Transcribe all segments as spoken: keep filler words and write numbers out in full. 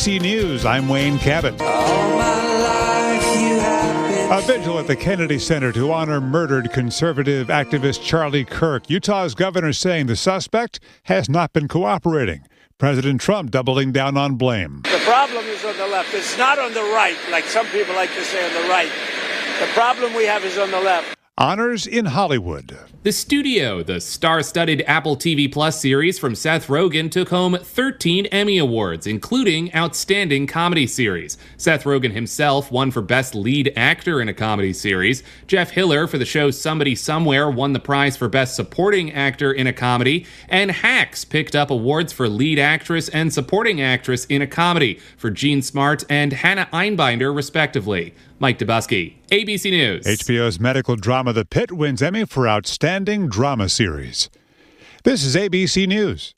C News, I'm Wayne Cabot. All my life you have been A vigil at the Kennedy Center to honor murdered conservative activist Charlie Kirk. Utah's governor saying the suspect has not been cooperating. President Trump doubling down on blame. The problem is on the left. It's not on the right, like some people like to say on the right. The problem we have is on the left. Honors in Hollywood. The Studio, the star-studded Apple T V Plus series from Seth Rogen, took home thirteen Emmy Awards, including Outstanding Comedy Series. Seth Rogen himself won for Best Lead Actor in a Comedy Series. Jeff Hiller for the show Somebody Somewhere won the prize for Best Supporting Actor in a Comedy. And Hacks picked up awards for Lead Actress and Supporting Actress in a Comedy for Jean Smart and Hannah Einbinder, respectively. Mike Dubusky, A B C News. H B O's medical drama The Pit wins Emmy for Outstanding Drama Series. This is A B C News.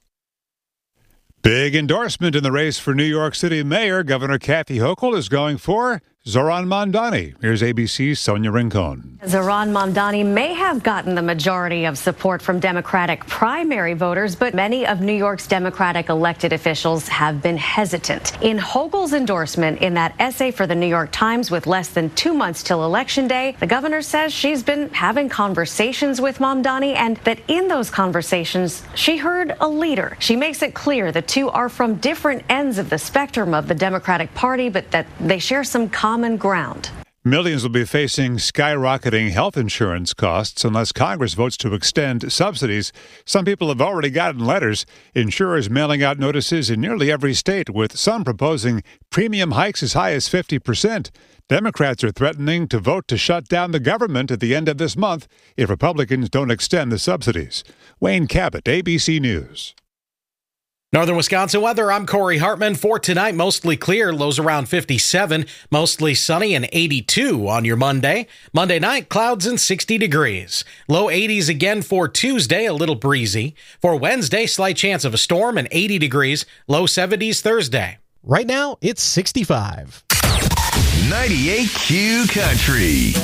Big endorsement in the race for New York City Mayor. Governor Kathy Hochul is going for Zohran Mamdani. Here's A B C's Sonia Rincon. Zohran Mamdani may have gotten the majority of support from Democratic primary voters, but many of New York's Democratic elected officials have been hesitant. In Hochul's endorsement in that essay for the New York Times with less than two months till Election Day, the governor says she's been having conversations with Mamdani and that in those conversations, she heard a leader. She makes it clear the two are from different ends of the spectrum of the Democratic Party, but that they share some common common ground. Millions will be facing skyrocketing health insurance costs unless Congress votes to extend subsidies. Some people have already gotten letters. Insurers mailing out notices in nearly every state, with some proposing premium hikes as high as fifty percent. Democrats are threatening to vote to shut down the government at the end of this month if Republicans don't extend the subsidies. Wayne Cabot, A B C News. Northern Wisconsin weather, I'm Corey Hartman. For tonight, mostly clear, lows around fifty-seven, mostly sunny and eighty-two on your Monday. Monday night, clouds and sixty degrees. Low eighties again for Tuesday, a little breezy. For Wednesday, slight chance of a storm and eighty degrees, low seventies Thursday. Right now, it's sixty-five. ninety-eight Q Country.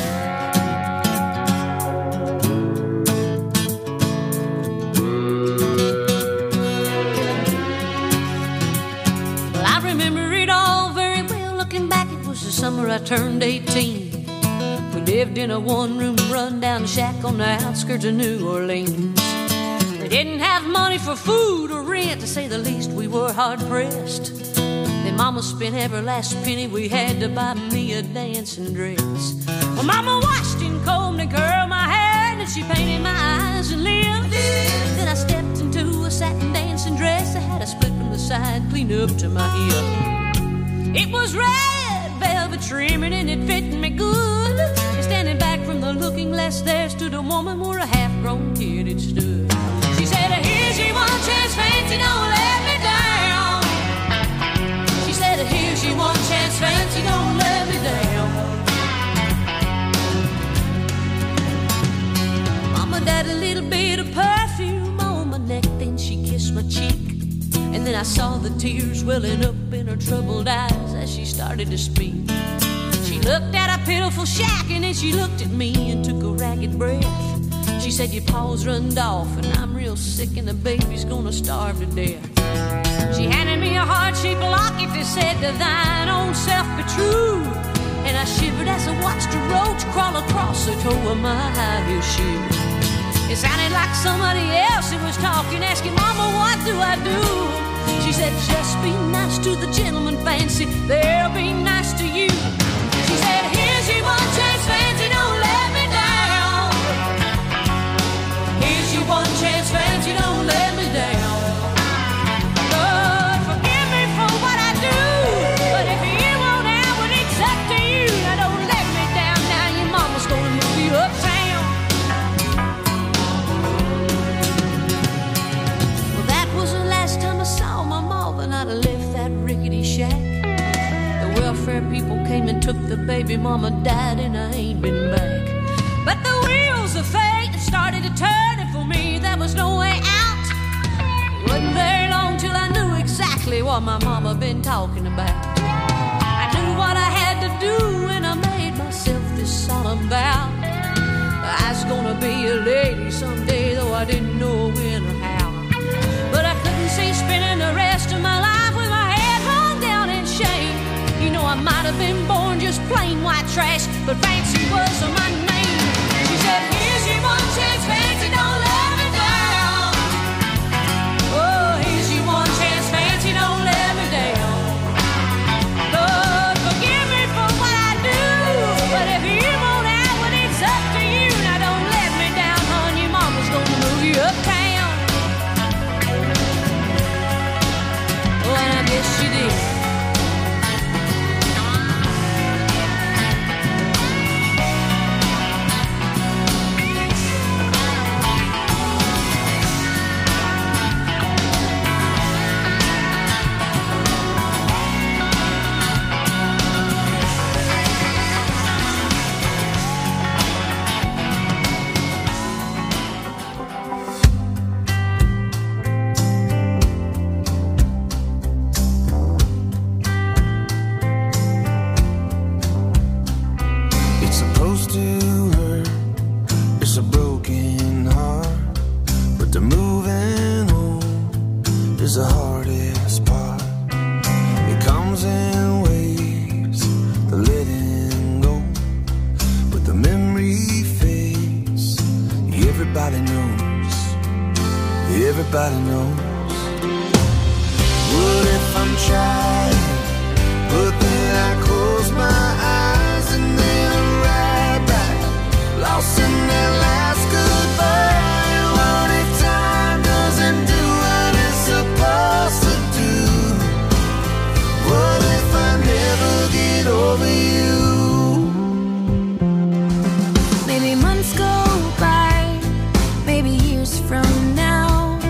Summer I turned eighteen. We lived in a one-room run-down shack on the outskirts of New Orleans. We didn't have money for food or rent, to say the least. We were hard-pressed. Then Mama spent every last penny we had to buy me a dancing dress. Well, Mama washed and combed and curled my hair, and she painted my eyes and lips. Then I stepped into a satin dancing dress that had a split from the side clean up to my hip. It was red velvet trimming and it fit me good. And standing back from the looking glass, there stood a woman where a half-grown kid had stood. She said, here's your one chance, fancy, don't let me down. She said, here's your one chance, fancy, don't let me down. Mama died a little bit of perfume on my neck, then she kissed my cheek. And then I saw the tears welling up in her troubled eyes as she started to speak. She looked at a pitiful shack and then she looked at me and took a ragged breath. She said, your paws runned off and I'm real sick and the baby's gonna starve to death. She handed me a heart-shaped locket that said, to thine own self be true. And I shivered as I watched a roach crawl across the toe of my high-heel shoe. It sounded like somebody else that was talking, asking, Mama, what do I do? She said, just be nice to the gentleman, fancy, they'll be nice to you. She said, here's your one chance, fancy, don't let me down. Here's your one chance, fancy, don't let me down. Lord, forgive me for what I do, but if you won't have it, it's up to you. Now don't let me down, now your mama's gonna move you uptown. I'd left that rickety shack. The welfare people came and took the baby, Mama died and I ain't been back. But the wheels of fate started to turn, and for me there was no way out. It wasn't very long till I knew exactly what my mama been talking about. I knew what I had to do and I made myself this solemn vow. I was gonna be a lady someday, though I didn't know when or how. But I couldn't see spending the rest of my life with my head hung down have been born just plain white trash, but fancy was my name. She said, here's your one chance, fancy, don't let me down. Oh, here's your one chance, fancy, don't let me down. Lord, forgive me for what I do, but if you won't have what it's up to you, now don't let me down, hon, your mama's gonna move you uptown. Oh, and I guess she did. Everybody knows. What if I'm trying, but then I close my eyes and then I'm right back, lost in that last goodbye. What if time doesn't do what it's supposed to do? What if I never get over you? Maybe months go by, maybe years from now,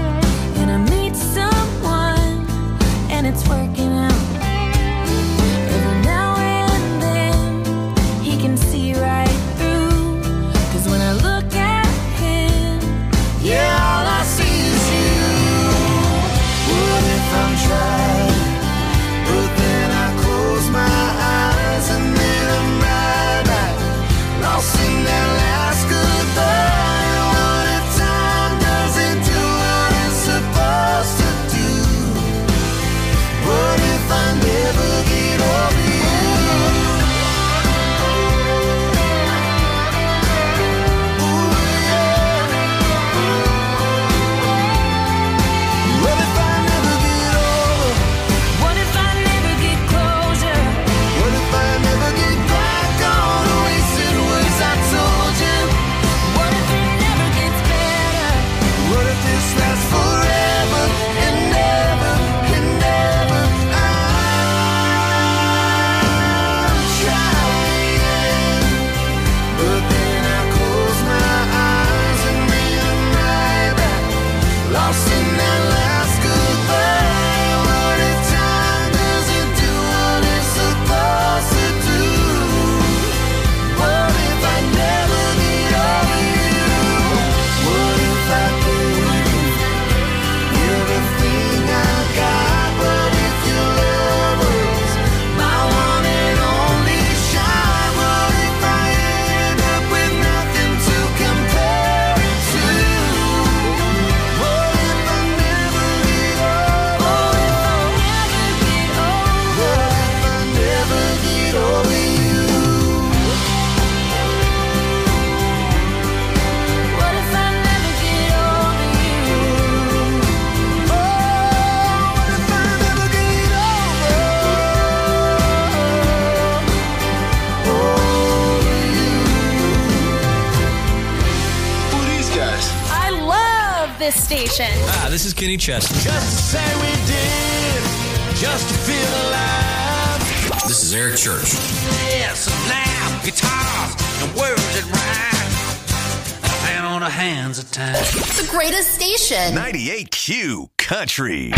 it's working out. Every now and then he can see right through, 'cause when I look at him, yeah, all I see is you. What if I'm trying, but then I close my eyes and then I'm right back, lost in that last goodbye. What if time doesn't do what it's supposed to do? What if I never get over you? Ooh, yeah. What if I never get over? what if I never get closure? What if I never get back on the wasted words I told you? What if it never gets better? What if this lasts forever and never and never? I'm trying, but then I close my eyes and then I'm right back, lost in that last goodbye. What if time doesn't do what it's supposed to do? What if I never get over you? What if I gave everything I got, but if your love was my one and only shine? What if I end up with nothing to compare it to? What if I never get over? What if I never get over you? What if I never get over you? Oh, what if I never get over? Over you. Who are these guys? I love this station. Ah, this is Kenny Chesney. Just to say we did, just to feel alive. This is Eric Church. Yes, now guitars and words that rhyme, and on the hands of time. The greatest station. ninety-eight Q Country.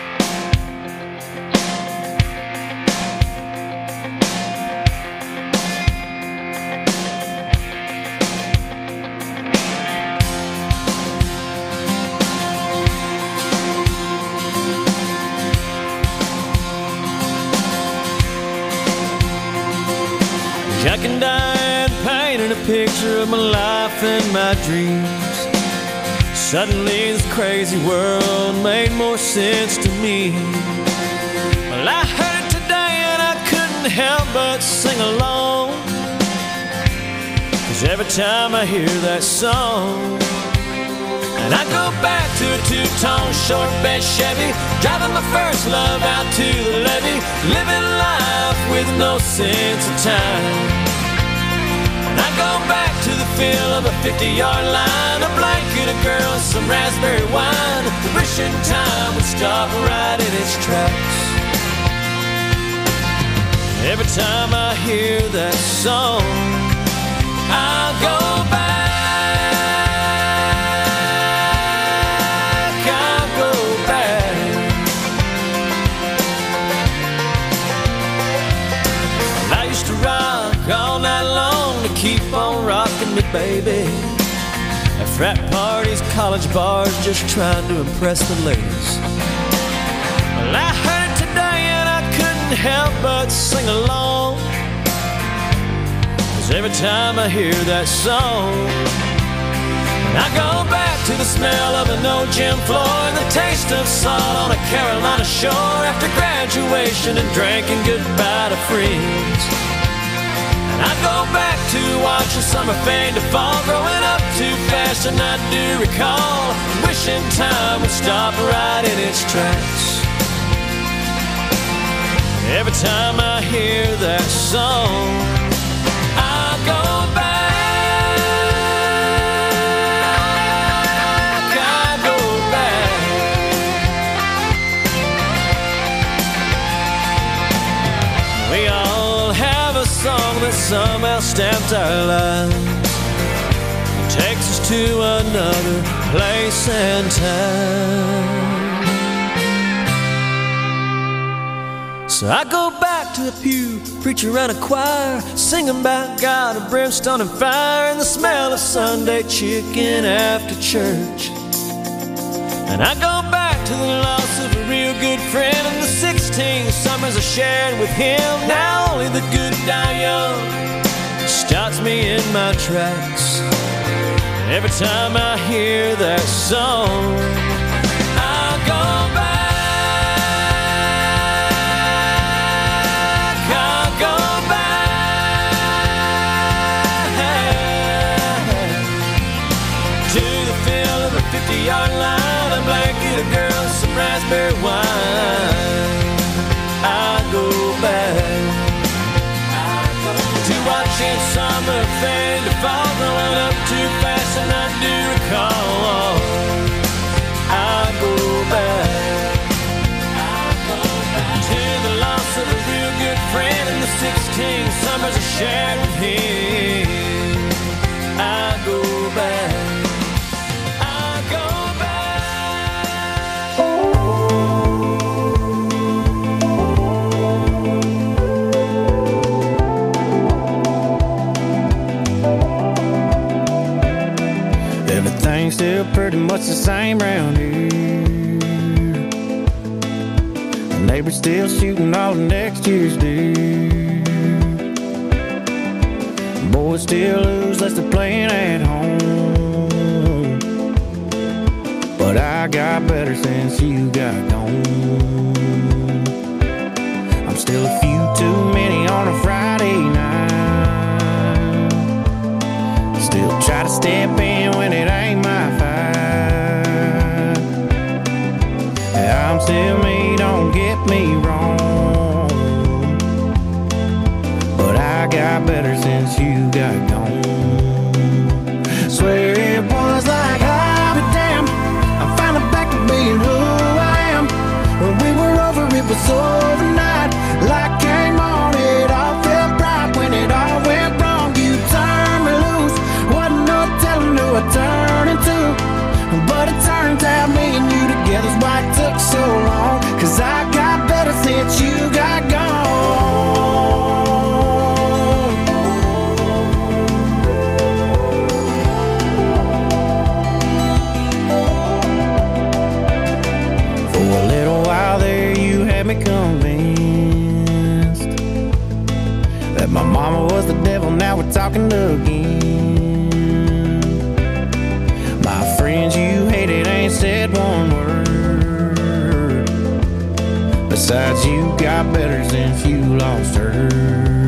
Jack and Diane painted a picture of my life and my dreams. Suddenly this crazy world made more sense to me. Well, I heard it today and I couldn't help but sing along. Cause every time I hear that song, and I go back to a two-tone short bed Chevy, driving my first love out to the levee, living life with no sense of time. And I go back to the feel of a fifty-yard line, a blanket, a girl, and some raspberry wine, wishing time would stop right in its tracks. Every time I hear that song, I'll go back. All night long to keep on rocking me, baby. At frat parties, college bars, just trying to impress the ladies. Well, I heard it today and I couldn't help but sing along. Cause every time I hear that song, and I go back to the smell of an old gym floor and the taste of salt on a Carolina shore after graduation and drinking goodbye to friends. I go back to watching summer fade to fall, growing up too fast and I do recall, wishing time would stop right in its tracks. Every time I hear that song, I go back, I go back. We all have a song that somehow stamped our lives, it takes us to another place and time. So I go back to the pew, preacher and a choir, singing about God and brimstone and fire, and the smell of Sunday chicken after church. And I go back to the loss of a real good friend and the sixteen summers I shared with him. Now only the good die young stops me in my tracks. Every time I hear that song, I go back, I go back to the feel of a fifty-yard line, a blanket, a girl, some raspberry wine. I go back to watching summer fade to fall, growing up too fast and I do recall. I go back, I go back to the loss of a real good friend and the sixteen summers I shared with him. I go back. Everything's still pretty much the same round here. The neighbor's still shooting all of next year's deer. Boys still lose less they're playing at home. But I got better since you got gone. I'm still a few too many on a Friday night. Still try to step in when it ain't my fight. I'm still me, don't get me wrong, but I got better since you got gone. Swear it was like I'll be damned, I'm finally back to being who I am. When we were over, it was overnight. Light came on, it all felt right. When it all went wrong, you turned me loose. Wasn't no telling who I turned into, but it turns out me and you together's why it took so long. Cause I got better since you got gone. For a little while there you had me convinced that my mama was the devil, now we're talking again. My friends you hated ain't said one word. Besides, you got better since you lost her.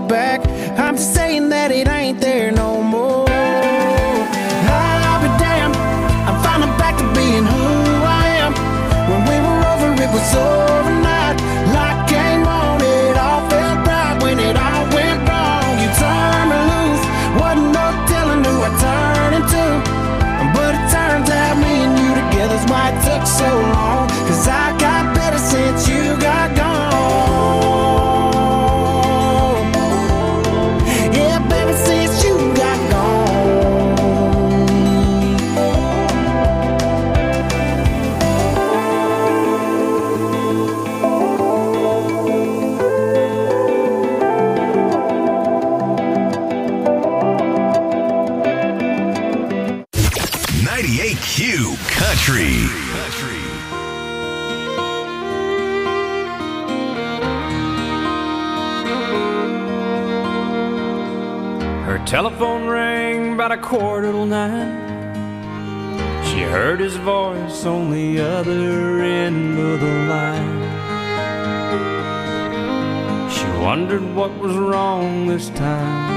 back. I'm just saying that it ain't there no more. I'll be damned, I'm finally back to being who I am. When we were over, it was overnight. Like game on, it all felt right. When it all went wrong, you turned me loose. Wasn't no telling who I turned into. But it turns out me and you together's why it took so long. Cause I got better since you got gone. Yeah, baby, since you got ninety-eight Q Country. Her telephone rang about a quarter till nine. She heard his voice on the other end of the line. She wondered what was wrong this time.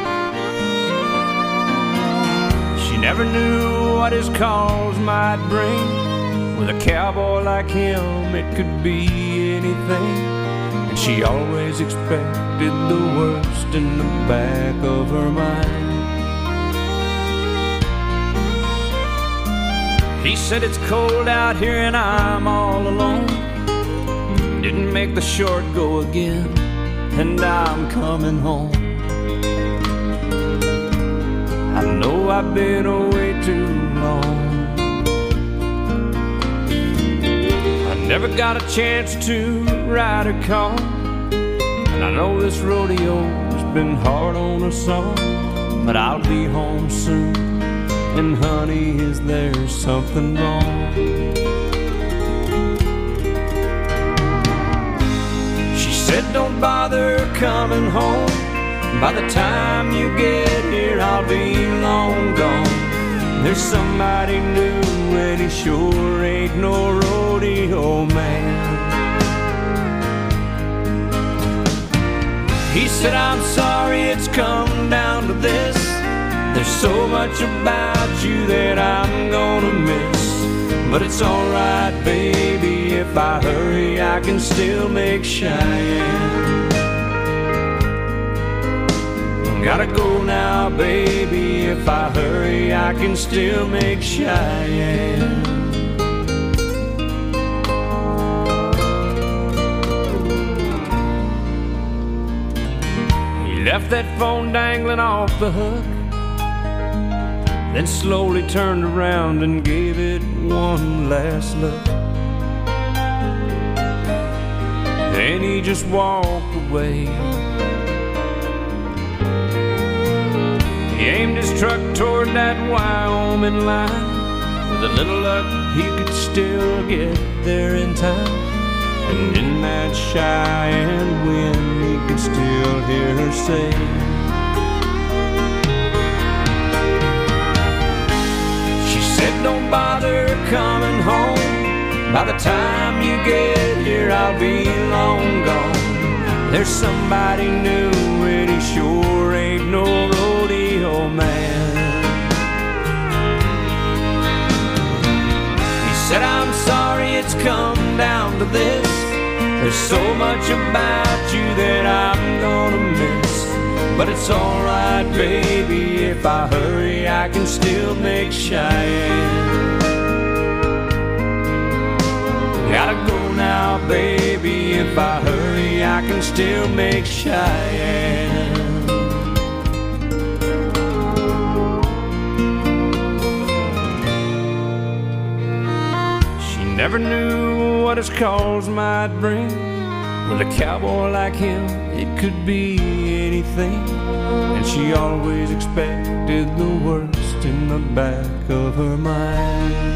She never knew what his calls might bring. With a cowboy like him, it could be anything. And she always expected the worst in the back of her mind. He said it's cold out here and I'm all alone. Didn't make the short go again, and I'm coming home. I know I've been away too long. I never got a chance to ride a car, and I know this rodeo's been hard on us all. But I'll be home soon, and honey, is there something wrong? She said don't bother coming home. By the time you get here, I'll be long gone. There's somebody new, and he sure ain't no rodeo man. He said, I'm sorry it's come down to this. There's so much about you that I'm gonna miss. But it's alright, baby, if I hurry, I can still make Cheyenne. Gotta go now, baby, if I hurry, I can still make Cheyenne. He left that phone dangling off the hook, then slowly turned around and gave it one last look. Then he just walked away. He aimed his truck toward that Wyoming line. With a little luck, he could still get there in time. And in that Cheyenne wind, he could still hear her say, she said, don't bother coming home. By the time you get here, I'll be long gone. There's somebody new, and he sure ain't no rodeo man. He said, I'm sorry it's come down to this. There's so much about you that I'm gonna miss. But it's alright, baby, if I hurry, I can still make Cheyenne. Gotta go now, baby, if I hurry, I can still make Cheyenne. She never knew what his calls might bring. With a cowboy like him, it could be anything. And she always expected the worst in the back of her mind.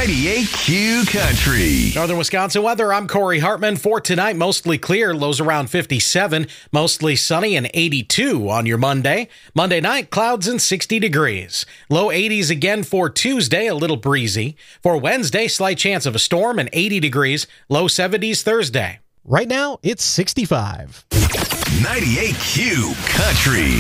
ninety-eight Q Country. Northern Wisconsin weather, I'm Corey Hartman. For tonight, mostly clear, lows around fifty-seven, mostly sunny and eighty-two on your Monday. Monday night, clouds and sixty degrees. Low eighties again for Tuesday, a little breezy. For Wednesday, slight chance of a storm and eighty degrees, low seventies Thursday. Right now, it's sixty-five. ninety-eight Q Country.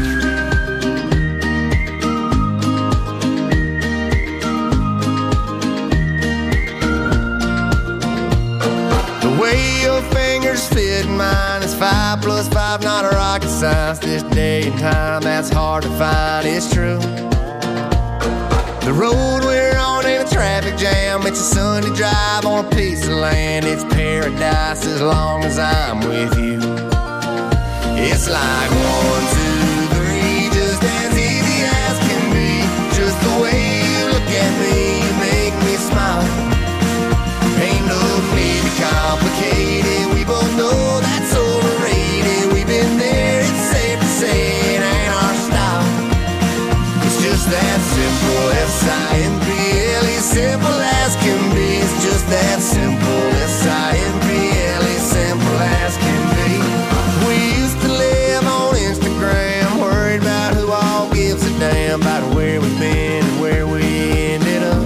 Way your fingers fit mine is five plus five, not a rocket science. This day and time, that's hard to find, it's true. The road we're on ain't a traffic jam. It's a Sunday drive on a piece of land. It's paradise as long as I'm with you. It's like one, two, three, just as easy as can be. Just the way you look at me, you make me smile. Ain't no need to complicate it. We both know that's overrated. We've been there, it's safe to say it ain't our style. It's just that simple, S I M P L E, simple as can be. It's just that simple, S I M P L E, simple as can be. We used to live on Instagram, worried about who all gives a damn about where we've been and where we ended up.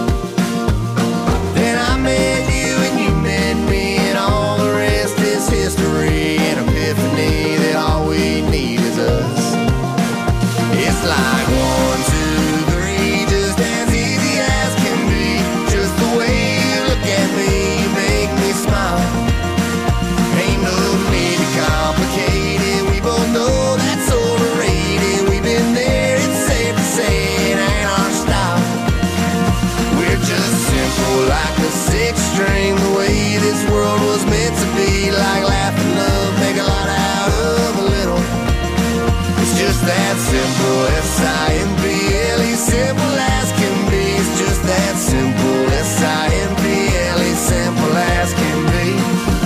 Then I met you and you met me, and all the rest is history. An epiphany that all we need is us. It's like one, two, three, just as easy as can be. Just the way you look at me, you make me smile. Ain't no need to complicate it. We both know that's overrated. We've been there, it's safe to say it ain't our style. We're just simple like a six string, the way this world was meant to be. Like laugh and love, make a lot out of a little. It's just that simple, S I M P L E, simple as can be. It's just that simple, S I M P L E, simple as can be.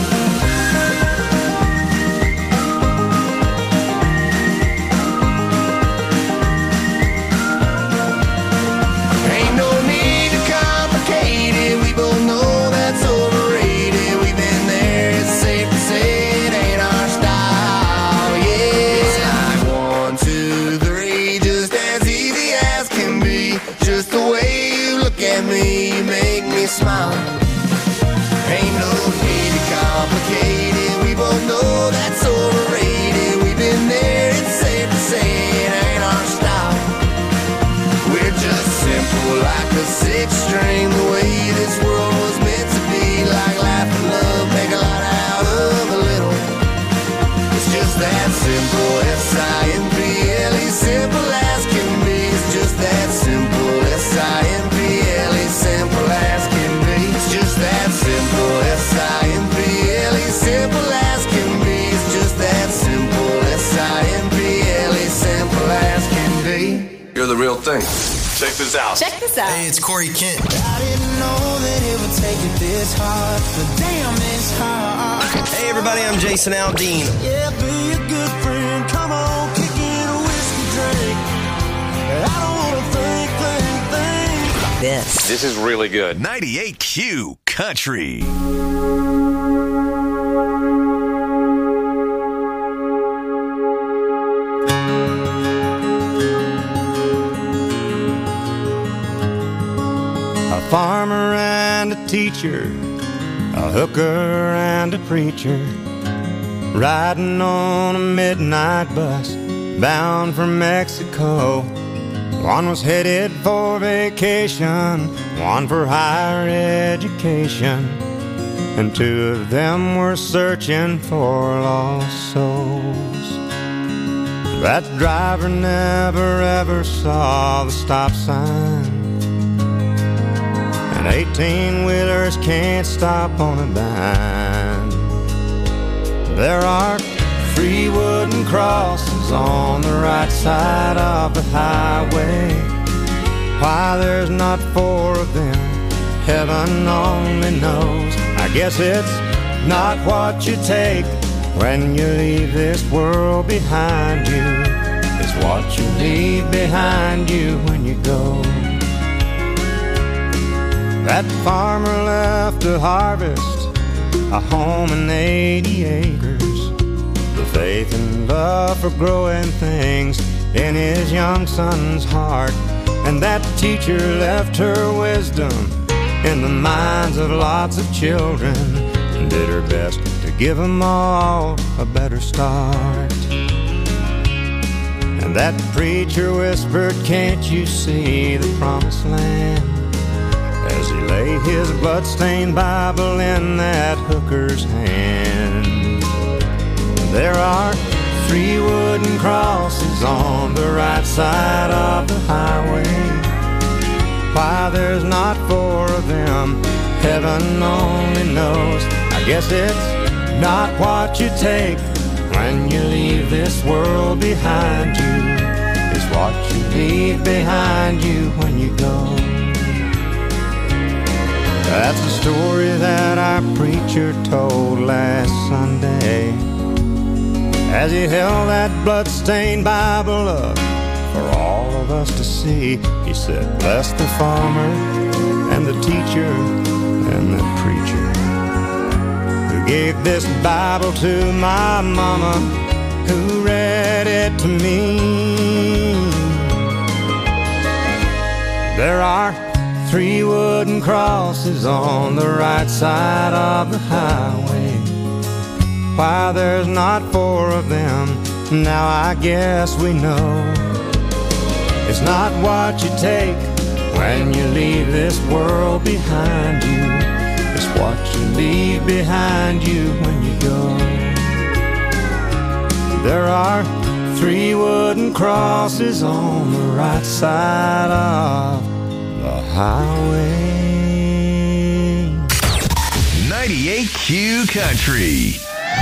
Ain't no need to complicate it. We both know that's overrated. We've been there, it's safe to say it ain't our style. Yeah, it's like one, two, three, just as easy as can be. Just the way you look at me, you make me smile. Ain't no need to complicate it. We both know that's overrated. We've been there, it's safe to say it ain't our style. We're just simple like a six string, the way this world was meant to be. Like laugh and love, make a lot out of a little. It's just that simple, S I M P L E, simple as can be. It's just that simple, S I M P L E, simple as can be. It's just that simple, S I M P L E, simple as can be. It's just that simple, S I M P L E, simple as can be. You're the real thing. Check this out. Check this out. Hey, it's Corey Kent. I didn't know that it would take it this hard, but damn, it's hard. Hey, everybody, I'm Jason Aldean. Yeah, be a good friend. Come on, kick in a whiskey drink. I don't want to think, think, think. This. This is really good. ninety-eight Q Country. A farmer and a teacher, a hooker and a preacher, riding on a midnight bus bound for Mexico. One was headed for vacation, one for higher education, and two of them were searching for lost souls. That driver never ever saw the stop sign, and eighteen-wheelers can't stop on a dime. There are three wooden crosses on the right side of the highway. Why there's not four of them, heaven only knows. I guess it's not what you take when you leave this world behind you. It's what you leave behind you when you go. That farmer left to harvest a home and eighty acres, the faith and love for growing things in his young son's heart. And that teacher left her wisdom in the minds of lots of children and did her best to give them all a better start. And that preacher whispered, "Can't you see the promised land?" as he laid his bloodstained Bible in that hooker's hand. There are three wooden crosses on the right side of the highway. Why there's not four of them, heaven only knows. I guess it's not what you take when you leave this world behind you. It's what you leave behind you when you go. That's the story that our preacher told last Sunday as he held that bloodstained Bible up for all of us to see. He said, "Bless the farmer and the teacher and the preacher who gave this Bible to my mama, who read it to me." There are three wooden crosses on the right side of the highway. Why there's not four of them, now I guess we know. It's not what you take when you leave this world behind you. It's what you leave behind you when you go. There are three wooden crosses on the right side of the highway. ninety-eight Q Country.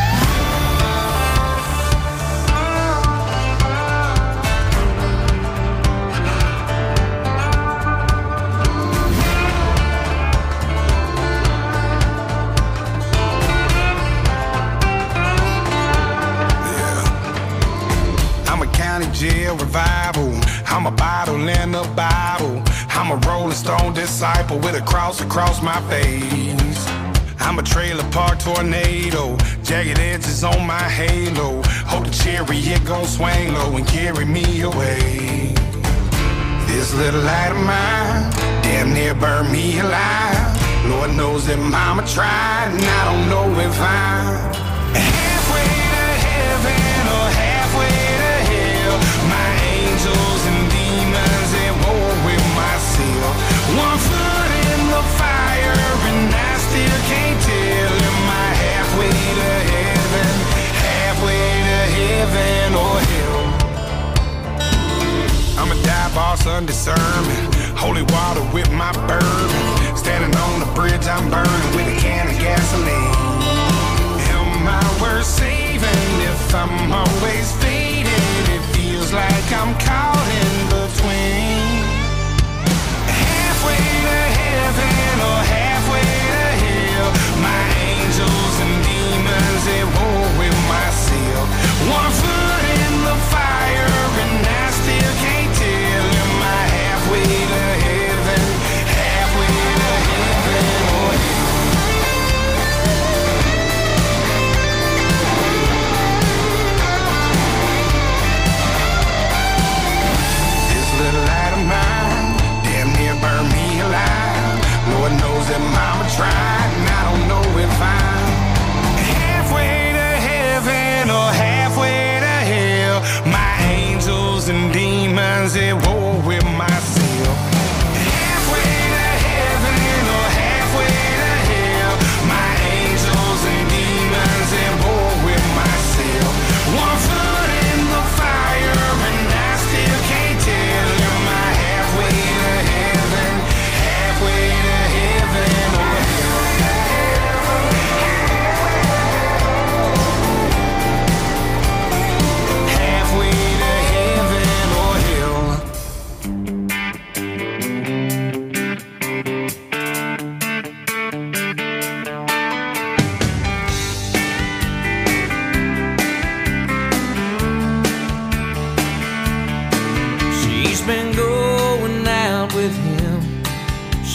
Jail revival. I'm a bottle in the Bible. I'm a Rolling Stone disciple with a cross across my face. I'm a trailer park tornado, jagged edges on my halo. Hope the chariot gon' swing low and carry me away. This little light of mine damn near burned me alive. Lord knows that mama tried, and I don't know if I'm halfway to heaven or halfway to hell. My angels and demons at war with myself. One foot in the fire and I still can't tell. Am I halfway to heaven, halfway to heaven or hell? I'm a dive boss under sermon, holy water with my bourbon. Standing on the bridge I'm burning with a can of gasoline. Am I worth saving if I'm always fading? It feels like I'm caught in between. Halfway to heaven or halfway to hell. My angels and demons at war with myself. One foot in the fire and I still can't tell. Am I halfway to heaven, halfway to heaven or hell?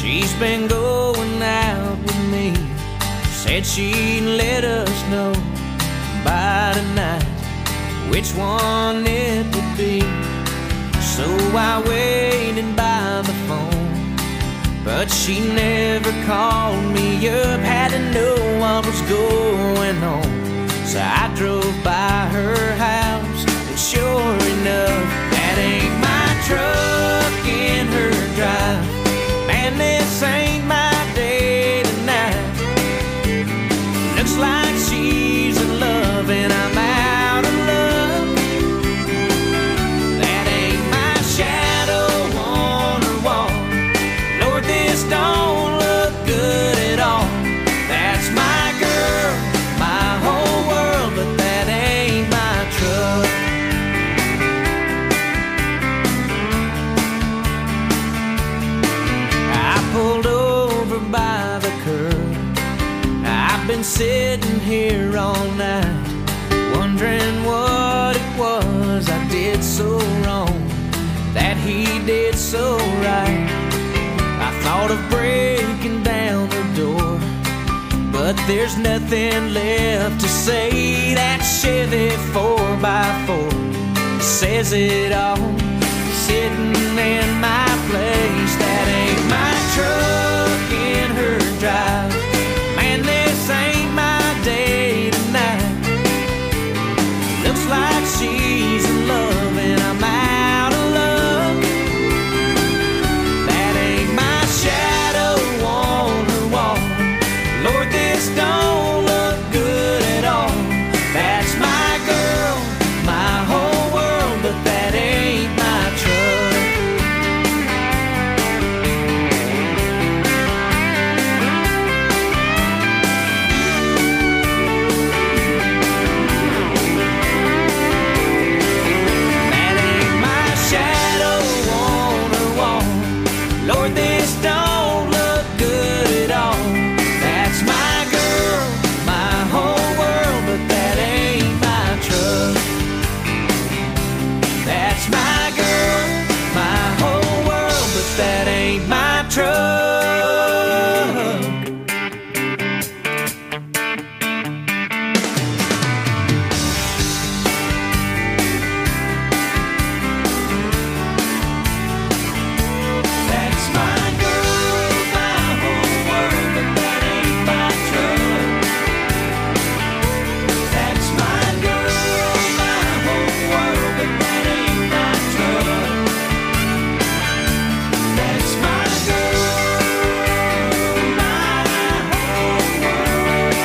She's been going out with me. Said she'd let us know by tonight which one it would be. So I waited by the phone, but she never called me up. Had to know what was going on, so I drove by her house, and sure enough, that ain't my truck in her drive. Man, this ain't my day tonight. Looks like she's in love and I'm out of love. That ain't my shadow on her wall. Lord, this don't look good at all. That's my girl, my whole world, but that ain't my truck. I pulled over by the curb. I've been sitting here all night, wondering what it was I did so wrong, that he did so right. I thought of breaking down the door, but there's nothing left to say. That Chevy four by four says it all, sitting in my place. That ain't my truck in her drive. Man, this ain't my day tonight. Looks like she's in love and I'm out of love. That ain't my shadow on her wall. Lord, this don't look good at all. That's my girl, my whole world, but that ain't my truck. That ain't my shadow on her wall. Lord, this don't look good at all. That's my girl, my whole world, but that ain't my truck. That's my girl, my whole world, but that ain't my truck. That's my girl, my whole world, but that ain't my truck. That's my girl, my whole world, but that ain't my truck. That's my girl, my whole world.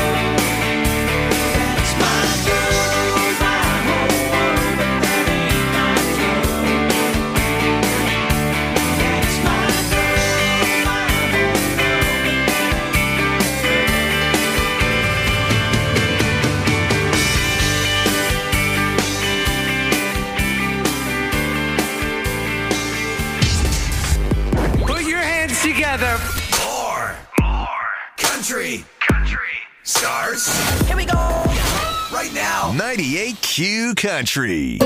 That's my girl, my whole world, but that ain't my truck. That's my girl, my whole Put your hands together. More, more country, country stars. Here we go. Right now, ninety-eight Q Country.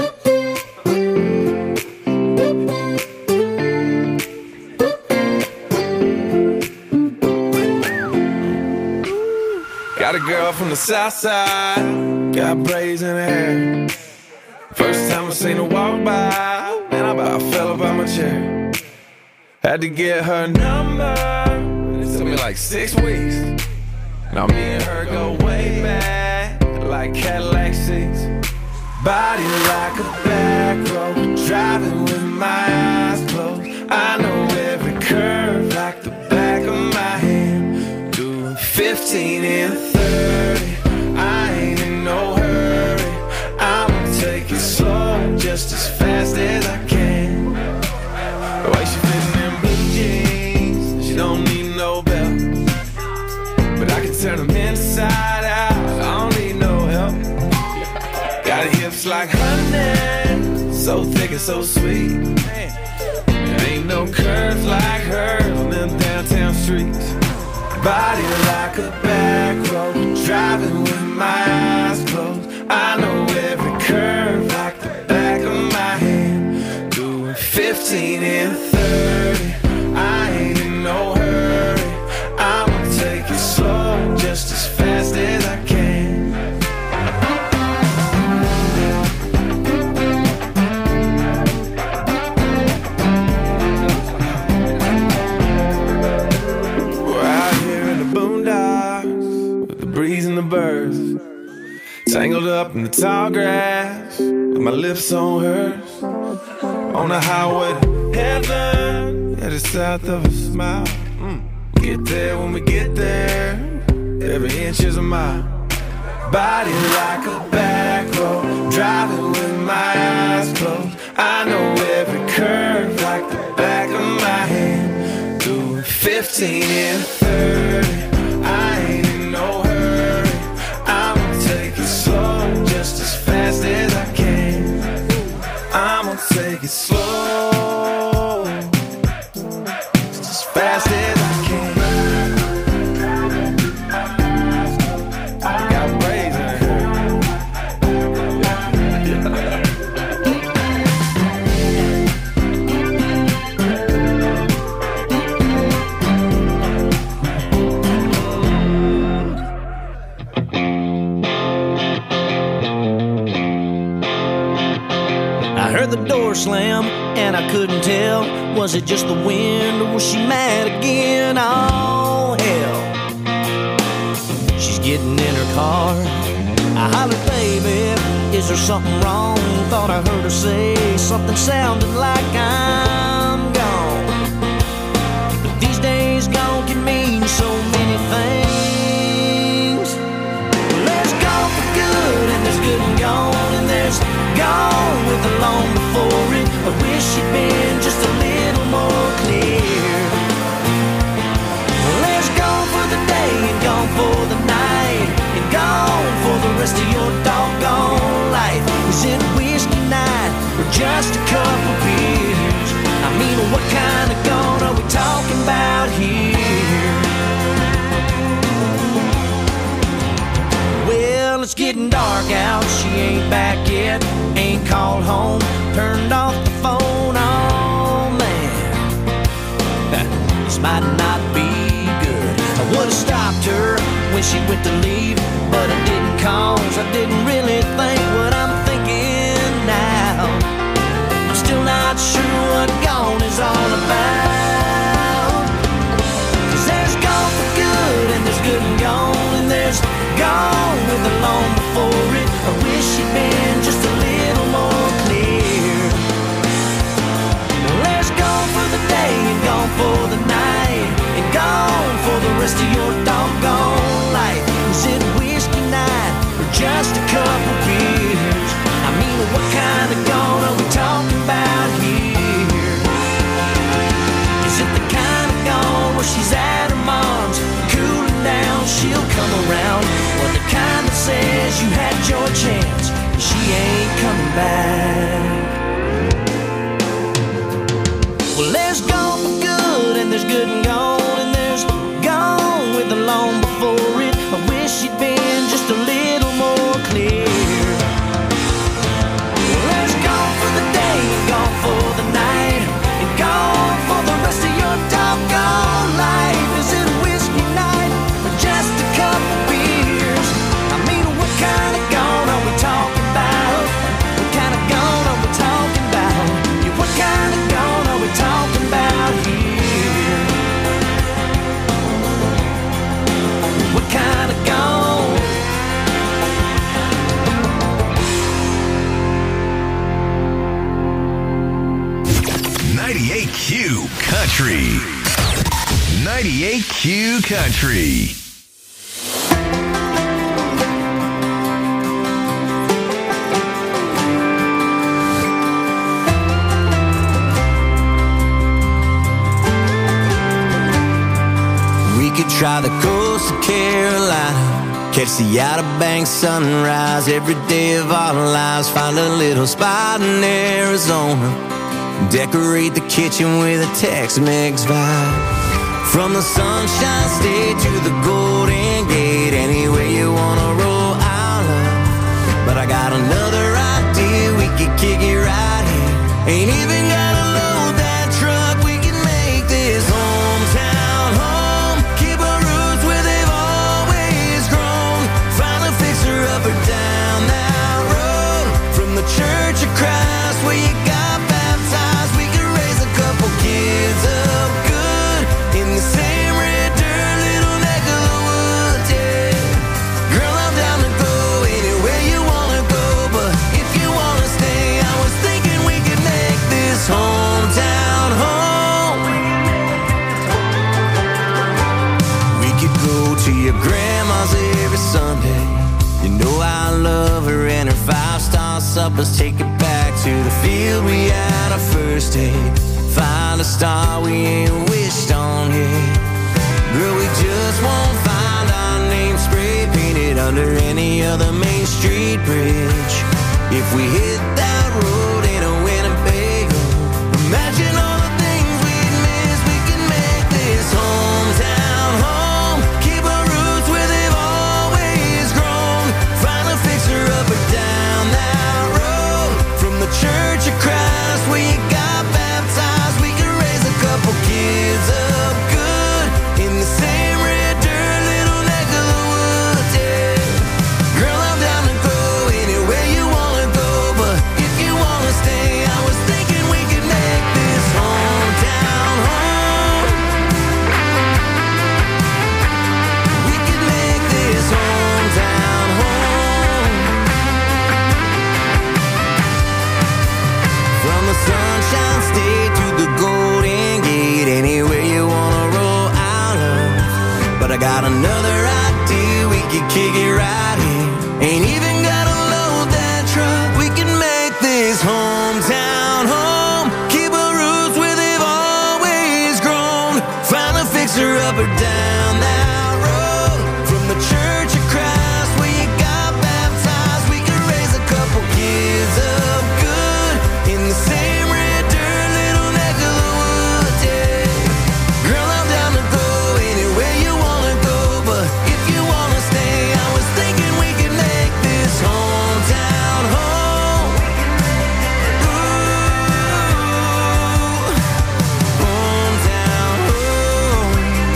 Got a girl from the south side, got braids in her hair. First time I seen her walk by, man, I about fell up out my chair. Had to get her number, it took me like six weeks. Now me and her go way back, like Cadillac seats. Body like a back road, driving with my eyes closed. I know every curve like the back of my hand. Doing fifteen and thirty, I ain't in no hurry. I'ma take it slow, just as fast as I can. The way she fitting in blue jeans, she don't need no belt, but I can turn them inside out, I don't need no help. Got hips like honey, so thick and so sweet. There ain't no curves like hers on them downtown streets. Body like a back road, driving with my eyes closed. I know every curve like the back of my hand. Doing fifteen and thirty, I ain't in no tangled up in the tall grass, with my lips on hers, on the highway to heaven, yeah, just south of a smile. Mm. Get there when we get there, every inch is a mile. Body like a back road, driving with my eyes closed. I know every curve like the back of my hand. Doing fifteen and thirty, I ain't in no hurry. I'ma take it slow, just as fast as I can. I'ma take it slow, just as fast as I can. The door slam, and I couldn't tell, was it just the wind or was she mad again? Oh hell, she's getting in her car. I hollered, baby, is there something wrong? Thought I heard her say something sounding like I'm gone. But these days gone can mean so many things. Well, there's gone for good, and there's good and gone, and there's gone with the long before it. I wish you'd been just a little more clear. Well, there's gone for the day and gone for the night and gone for the rest of your doggone life. Is it whiskey night or just a couple beers? I mean, what kind of gone are we talking about here? Well, it's getting dark out, she ain't back yet, ain't called home, turned off the phone, oh man, this might not be good. I would've stopped her when she went to leave, but I didn't cause I didn't really think what I'm thinking now. I'm still not sure what gone is all about. Cause there's gone for good, and there's good and gone, and there's gone with the long before it. I wish you'd been just a little more clear. Well, there's gone for the day and gone for the night and gone for the rest of your doggone life. Is it whiskey night or just a couple beers? I mean, what kind of gone are we talking about here? Is it the kind of gone where she's at her mom's, cooling down, she'll come around? Or the kind that says you had your chance, she ain't coming back? Well, there's gone for good, and there's good and gone, and there's gone with the long before it. I wish you'd been just a little more clear. Well, there's gone for the day and gone for the night and gone for the rest of your doggone life. Is it whiskey night or just a couple beers? I mean, what kind of gone are we talking about? What kind of gone are we talking about? Yeah, what kind of gone are we talking about here? What kind of gone? ninety-eight Q Country. ninety-eight Q Country. We could try the coast of Carolina, catch the Outer Banks sunrise every day of our lives. Find a little spot in Arizona, decorate the kitchen with a Tex-Mex vibe. From the Sunshine State to the Golden Gate, anywhere you wanna roll, I'll love. But I got another idea, we could kick it right here. Ain't even gotta load that truck, we can make this hometown home. Keep our roots where they've always grown. Find a fixer-upper down that road. From the Church of Christ where you got baptized, we could raise a couple kids up good in the same red dirt, little neck of the woods, yeah. Girl, I'm down to go anywhere you grandma's every Sunday. You know I love her and her five-star suppers. Take it back to the field we had our first date. Find a star we ain't wished on yet. Girl, we just won't find our name spray painted under any other Main Street bridge. If we hit that road in a Winnebago, imagine all the things we'd miss. We can make this hometown home. Keep our roots where they've always grown. Find a fixer up or down that road. From the Church of Christ where you got baptized, we could raise a couple kids up good in the same red dirt, little neck of the woods, yeah. Girl, I'm down to go anywhere you wanna go, but if you wanna stay, I was thinking we could make this hometown home. We could make this hometown home. From the Sunshine State to the Golden Gate, anywhere you wanna roll out of. But I got another idea, we could kick it right here. Ain't even gotta load that truck. We can make this hometown home. Keep our roots where they've always grown. Find a fixer up or down that road. From the Church of Christ where you got baptized, we could raise a couple kids up good in the same red dirt, little neck of the woods, yeah. Girl, I'm down to go anywhere you wanna go, but if you wanna stay, I was thinking we could make this hometown home. Ooh, hometown home.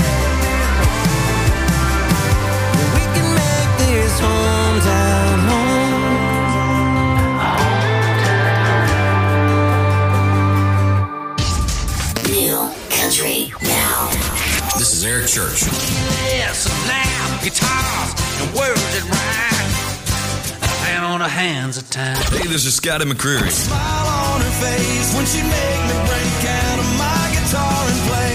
We can make this hometown home. New country now. This is Eric Church. Yes, now guitars and words that rhyme, and on the hands of time. Hey, this is Scotty McCreery. Smile on her face when she make me break out of my guitar and play.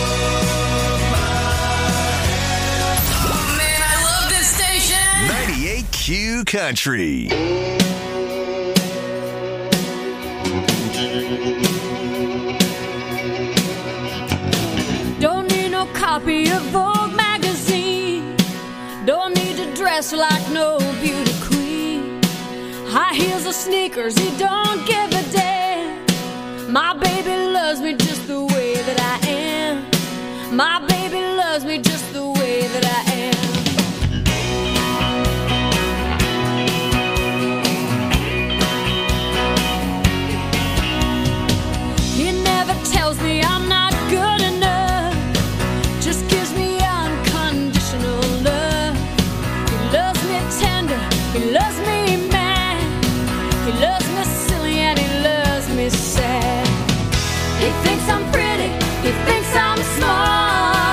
Man, I love this station. ninety-eight Q Country. Don't need no copy of Vogue magazine. Don't need to dress like no beauty queen. High heels or sneakers, he don't give a damn. My baby loves me just the way that I am. My baby loves me just the way that I am. He never tells me I'm not good enough, just gives me unconditional love. He loves me tender, he loves me mad, he loves me silly and he loves me sad. He thinks I'm pretty, he thinks I'm smart.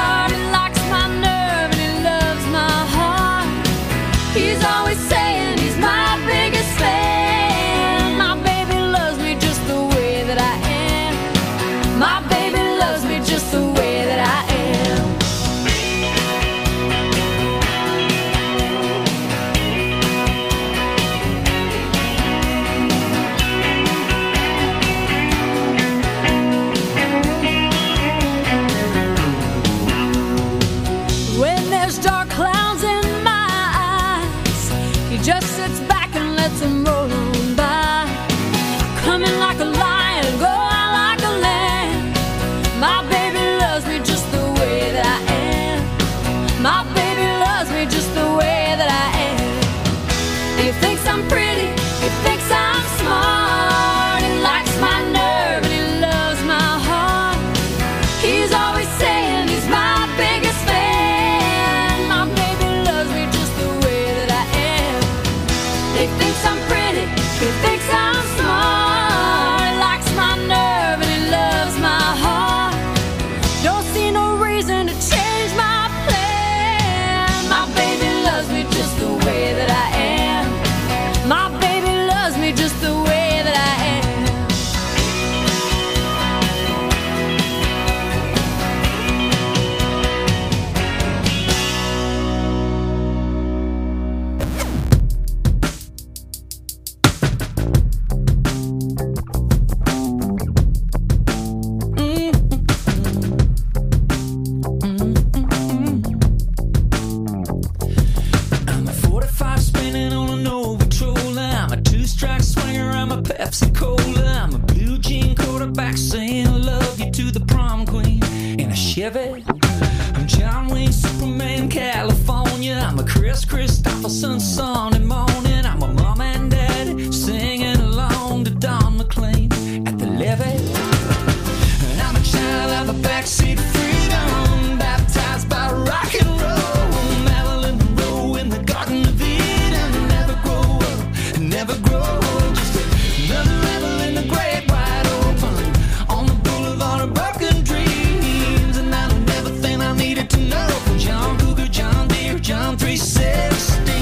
I'm John Wayne, Superman, California. I'm a Chris Christopherson, Sunday morning. I'm a mom and dad singing along to Don McLean at the levee. And I'm a child of a backseat freedom, baptized by rock and roll. Marilyn Monroe in the Garden of Eden. Never grow up, never grow old. Just another rebel in the great wide open on the boulevard of broken dreams. And I learned everything I needed to know from John Cougar, John Deere, John three sixteen.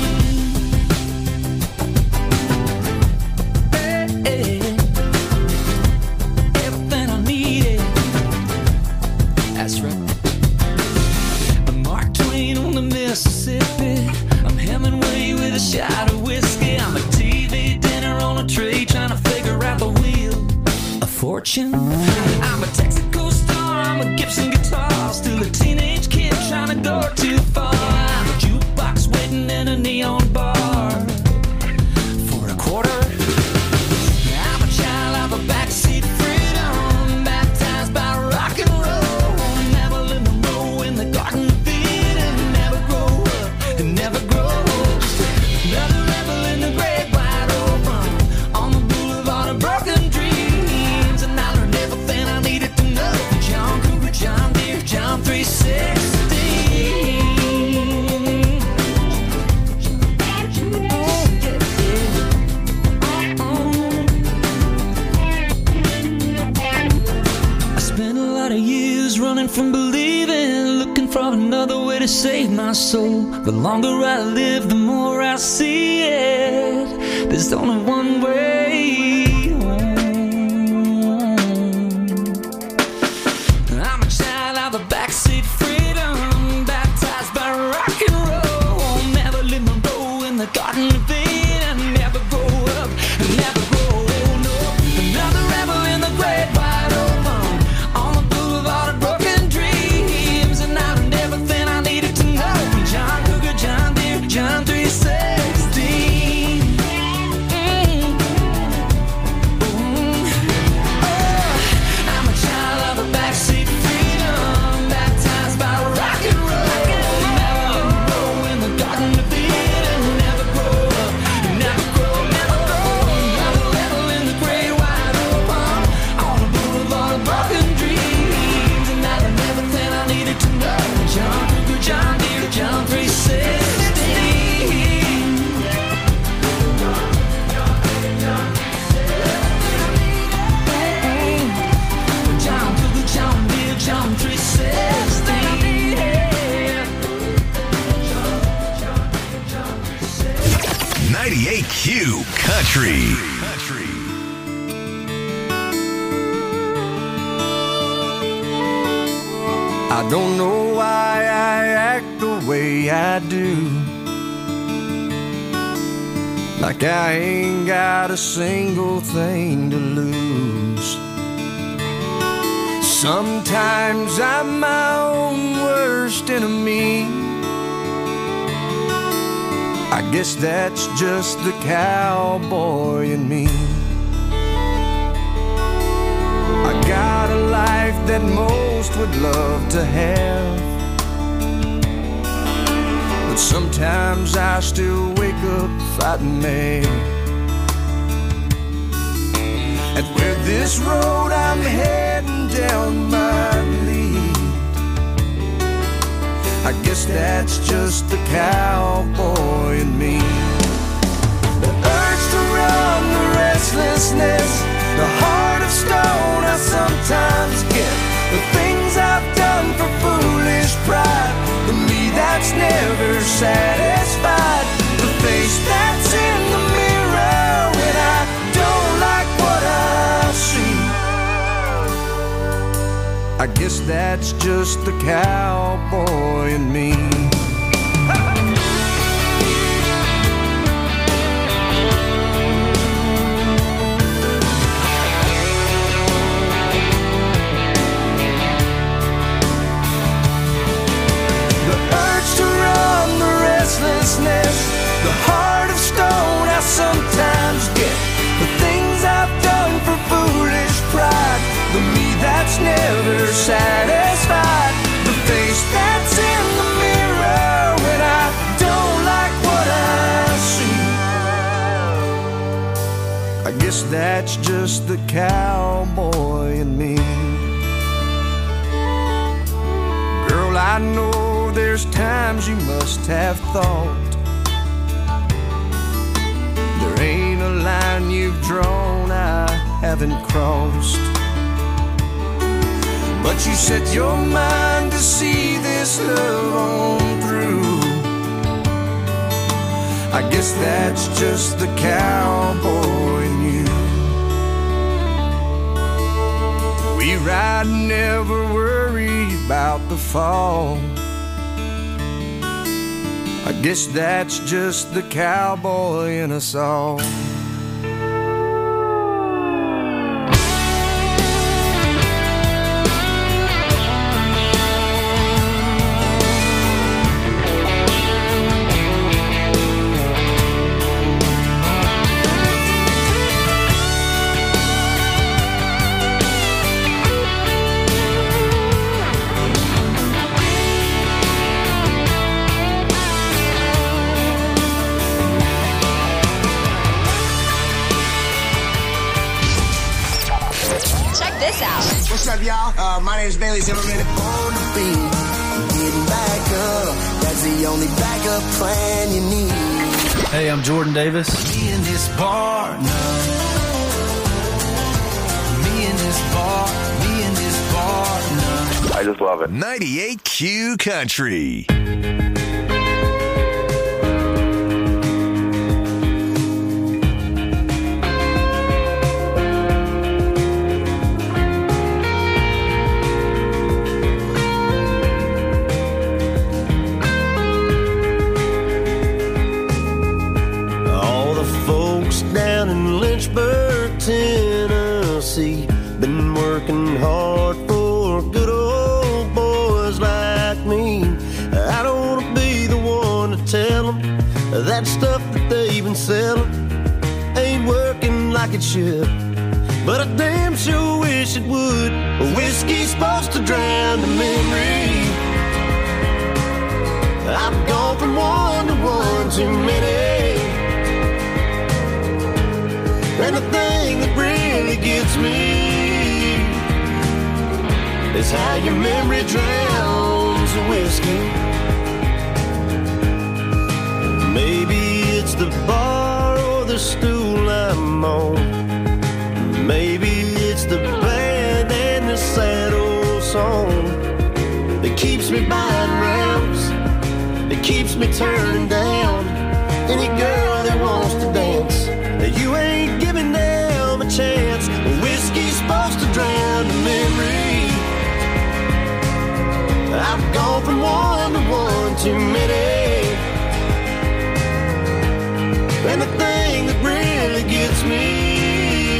Hey, hey. Everything I needed. That's right. I'm Mark Twain on the Mississippi. I'm Hemingway with a shot of whiskey. I'm a T V dinner on a tray trying to figure out the wheel of fortune. I'm a Texaco star, I'm a Gibson guitar, still a teenage kid trying to go too far. I'm a jukebox waiting in a neon bar for a quarter. I'm a child of a backseat freedom, baptized by rock and roll. Marilyn Monroe in the Garden of Eden. Never grow up, never grow old. Just another rebel in the great wide open on the boulevard of broken dreams. And I learned everything I needed to know from John Cougar, John Deere, John three sixteen. I spent a lot of years running from believing, looking for another way to save my soul. The longer I live, the more I see it. There's only one way home. I'm a child of a backseat freedom, baptized by rock and roll. Marilyn Monroe in the Garden of Eden. Never grow up, never grow old. No, another rebel in the great wide open on the boulevard of broken dreams. And I learned everything I needed to know from John Cougar, John Deere, John three sixteen. Mm. Mm. Oh, I'm a child of a backseat freedom, baptized by rock and roll. Marilyn Monroe in the Garden of Eden. Never grow up, never grow, never grow. Another rebel in the great wide open on the boulevard of broken dreams. And I learned everything I needed to know from John Cougar, John Deere, John three sixteen. John Cougar, John Deere, John three sixteen. ninety-eight Q Country. I don't know why I act the way I do, like I ain't got a single thing to lose. Sometimes I'm my own worst enemy. I guess that's just the cowboy in me. I got a life that most would love to have, but sometimes I still wake up fighting mad. And where this road I'm heading down might lead, I guess that's just the cowboy in me. The urge to run, the restlessness, the heart of stone I sometimes get. The things I've done for foolish pride, for me that's never satisfied. The face that's in the mirror when I don't like what I see, I guess that's just the cowboy in me. The heart of stone I sometimes get. The things I've done for foolish pride, the me that's never satisfied. The that's just the cowboy in me. Girl, I know there's times you must have thought there ain't a line you've drawn I haven't crossed. But you set your mind to see this love on through. I guess that's just the cowboy in you. We ride and never worry about the fall. I guess that's just the cowboy in us all. What's up, y'all? Uh, my name is Bailey Zimmerman. On the beat, getting back up. That's the only backup plan you need. Hey, I'm Jordan Davis. Me in this bar, no. Me in this bar, me in this bar, no. I just love it. ninety-eight Q Country. Tennessee, been working hard for good old boys like me. I don't want to be the one to tell them that stuff that they've been selling ain't working like it should, but I damn sure wish it would. Whiskey's supposed to drown the memory. I've gone from one to one too many, and the thing that really gets me is how your memory drowns the whiskey. Maybe it's the bar or the stool I'm on. Maybe it's the band and the sad old song that keeps me buying rounds, that keeps me turning down any girl that wants to dance. You ain't giving them a chance. Whiskey's supposed to drown the memory. I've gone from one to one too many, and the thing that really gets me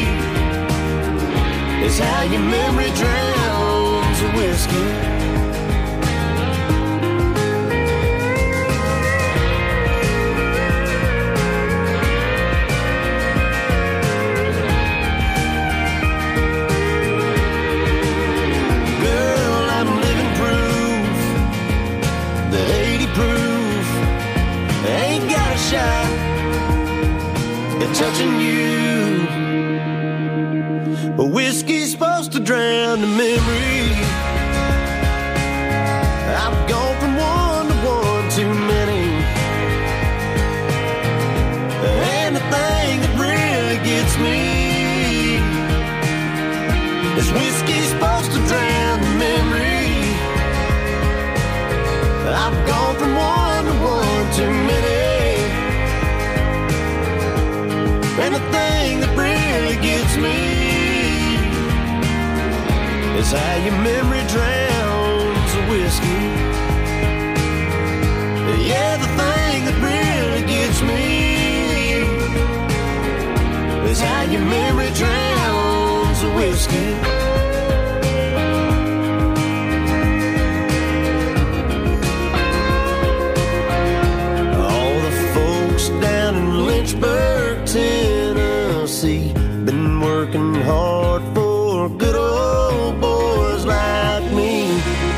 is how your memory drowns the whiskey. Touching you, but whiskey's supposed to drown the memory. I've gone from one to one too many, and the thing that really gets me is whiskey's supposed to drown the memory. I've gone from one to one too many, and the thing that really gets me is how your memory drowns the whiskey. Yeah, the thing that really gets me is how your memory drowns the whiskey. All the folks down in Lynchburg, Tennessee, been working hard for good old boys like me.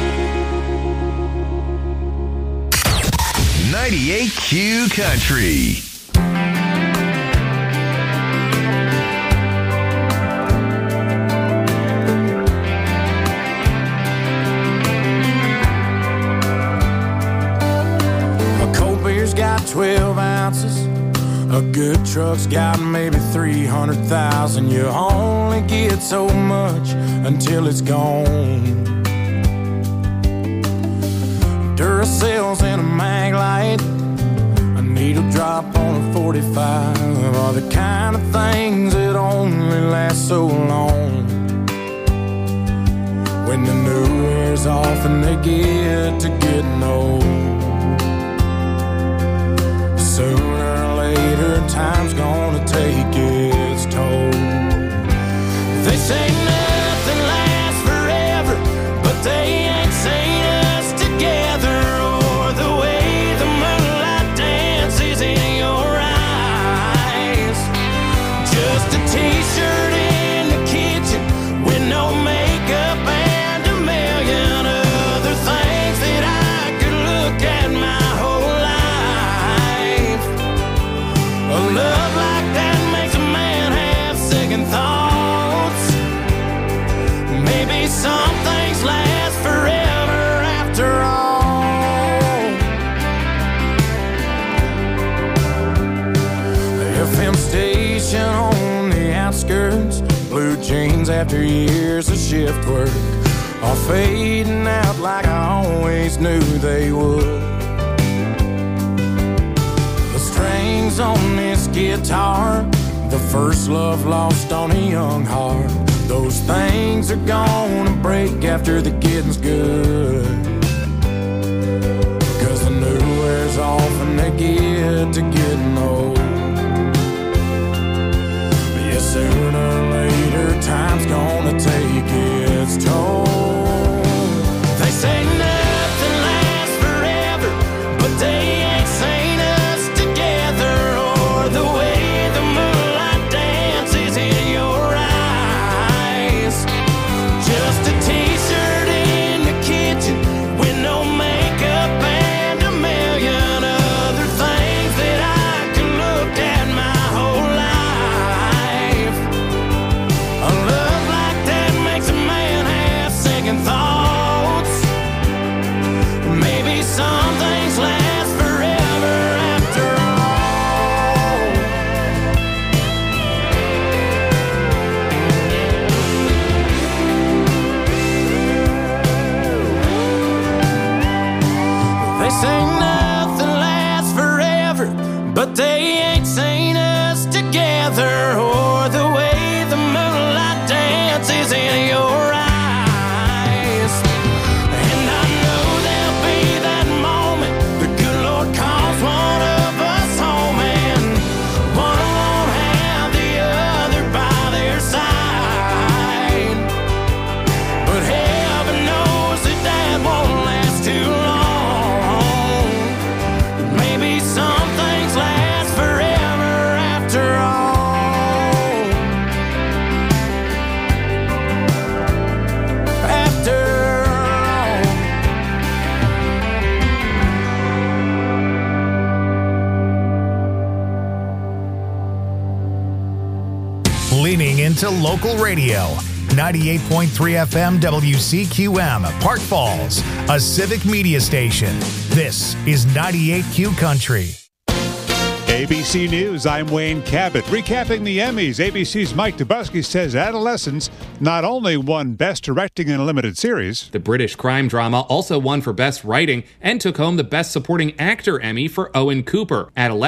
ninety-eight Q Country. twelve ounces. A good truck's got maybe three hundred thousand. You only get so much until it's gone. Duracells and a mag light, a needle drop on a forty-five are the kind of things that only last so long. When the new wears off and they get to getting old, sooner or later time's gonna take its toll. They say nothing lasts forever, but they ain't seen us together, or the way the moonlight dances in your eyes. Just a t-shirt in the kitchen with no makeup and a million other things that I could look at my whole life. A love like that makes a man have second thoughts. Maybe some things last forever after all. The F M station on the outskirts, blue jeans after years of shift work, are fading out like I always knew they would. The strings on this guitar, the first love lost on a young heart, those things are gonna break after the getting's good. Cause the new wears off and they get to getting old. But yeah, sooner or later time's gonna take its toll. They say nothing lasts forever, but they ain't seen us together, or the way the moonlight dances in your eyes. Just a t-shirt in the kitchen with no makeup and a million other things that I can look at my whole life. A love like that makes a man have second thoughts. Maybe some things last forever after all. They say nothing lasts forever, but they ain't seen us together, or the way the moonlight dances in your eyes. And I know there'll be that moment the good Lord calls one of us home, and one won't have the other by their side. But heaven knows that that won't last too long. Maybe some things last forever after all. After all. Leaning into local radio. ninety-eight point three F M W C Q M, Park Falls, a civic media station. This is ninety-eight Q Country. A B C News, I'm Wayne Cabot. Recapping the Emmys, A B C's Mike Dubusky says Adolescents not only won Best Directing in a Limited Series. The British crime drama also won for Best Writing and took home the Best Supporting Actor Emmy for Owen Cooper. Adolescents